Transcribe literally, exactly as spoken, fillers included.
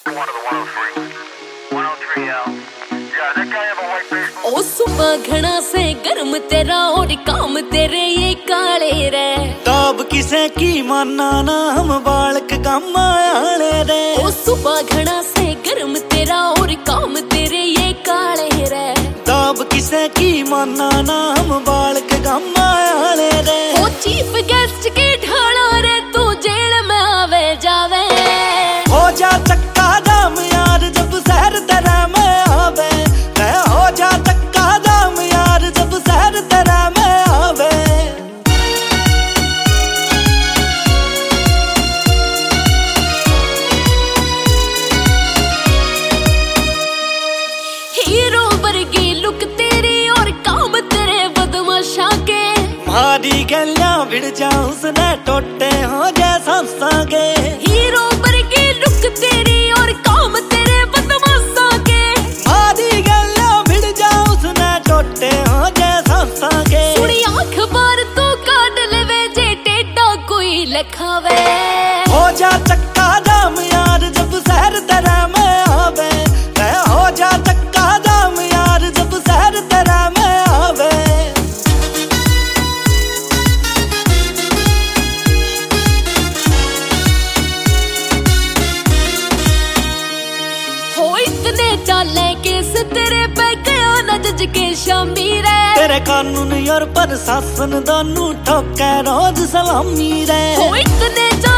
ओ सुबह घना से गर्म तेरा और काम तेरे ये काले रे। ताब किसे की माना ना हम बालक काम आले रे। ओ सुबह घना से गर्म तेरा और काम तेरे ये काले रे। ताब किसे की माना ना हम बालक काम आले रे। ओ चीफ गेस्ट के ढाला रे तू जेल में आवे जावे। हो जा चक्का दाम यार जब शहर तेरा में आवे। हो जा चक्का दाम यार जब शहर तेरा में आवे। हीरो वर्गी लुक तेरी और काम तेरे बदमाशा के। मारी गलियां भिड़ जाऊं उसने टोटे हो जैसा सागे। हीरो वर्गी लुक तेरी और काम तेरे बदमाशा के। मारी गलियां भिड़ जाऊं उसने टोटे हो जैसा सागे। सुनी अखबार तो काट लेवे जे टेढ़ा कोई लिखावे। हो जा चक्का दाम यार जब शहर तेरा में आवे। हो जा चक्का दाम यार जब शहर तेरा में आवे। हो इतने चाले केस तेरे पे गया न जज के शामी रे। तेरे कानून और प्रशासन दोनों ठोके रोज सलामी रे। हो इतने